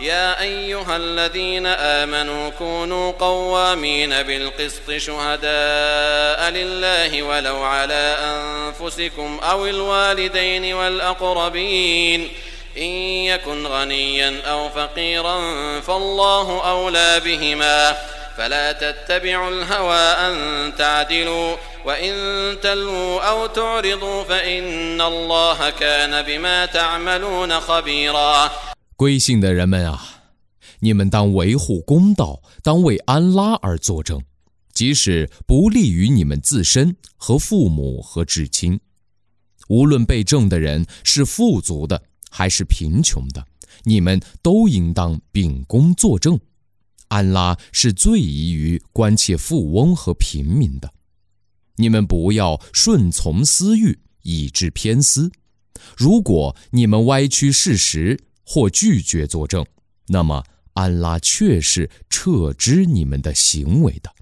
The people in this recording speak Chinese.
يا أيها الذين آمنوا كونوا قوامين بالقسط شهداء لله ولو على أنفسكم أو الوالدين والأقربين إن يكن غنيا أو فقيرا فالله أولى بهما فلا تتبعوا الهوى أن تعدلوا وإن تلووا أو تعرضوا فإن الله كان بما تعملون خبيرا。 归信的人们啊，你们当维护公道，当为安拉而作证，即使不利于你们自身和父母和至亲。无论被证的人是富足的还是贫穷的，你们都应当秉公作证。安拉是最宜于关切富翁和平民的。你们不要顺从私欲，以致偏私。如果你们歪曲事实或拒绝作证，那么安拉确是撤知你们的行为的。